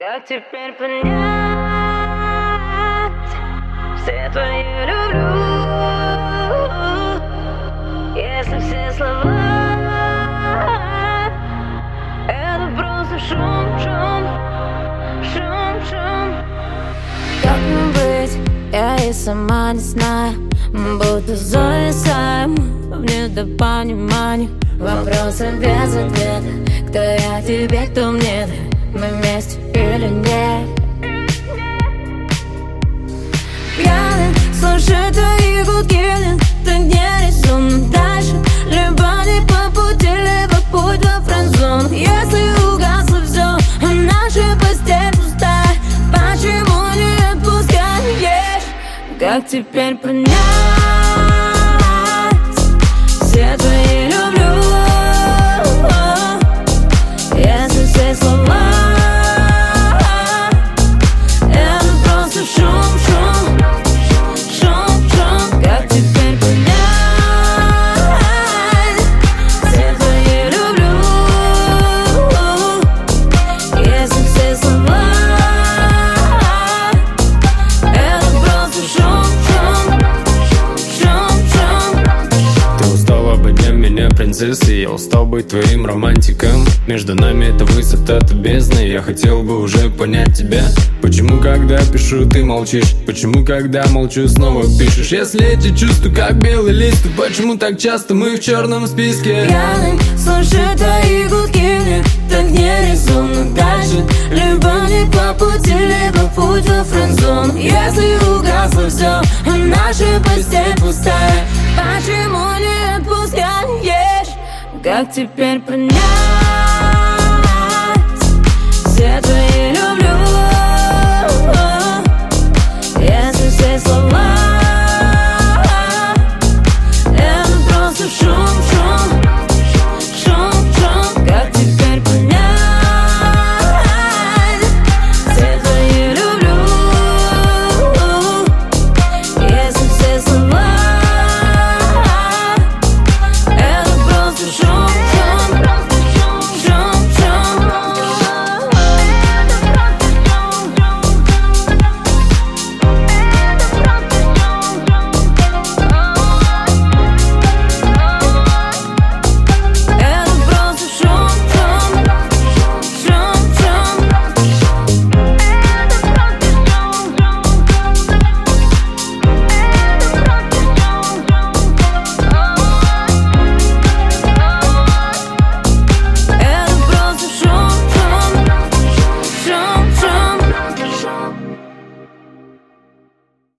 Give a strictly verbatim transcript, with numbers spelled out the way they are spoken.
Как теперь понять все твои люблю, если все слова это просто шум, шум, шум, шум. Как мне быть, я и сама не знаю, будто Зои Сайм в недопонимании. Вопросы без ответа, кто я тебе, кто мне ты, мы вместе или нет. Пьяный, слушай твои гудки, ты не рисуй дальше. Либо не по пути, либо путь во френд-зону. Если угасло все, а наша постель пустая, почему не отпускаешь? Как теперь понять все твои люблю, если все слова это просто шум, шум, шум, шум. Как теперь понять все твои люблю, если все слова это просто шум, шум, шум, шум. Ты устала быть для меня принцессой, я устал быть твоим романтиком. Между нами это высота, это бездна, я хотел бы уже понять тебя. Почему, когда пишу, ты молчишь? Почему, когда молчу, снова пишешь? Если эти чувства как белый лист, то почему так часто мы в черном списке? Пьяным, слушай твои гудки, мне так неразумно дальше. Либо не по пути, либо путь во френд-зону. Если угасло все, а наша постель пустая, почему не отпускаешь? Как теперь понять все твои любви?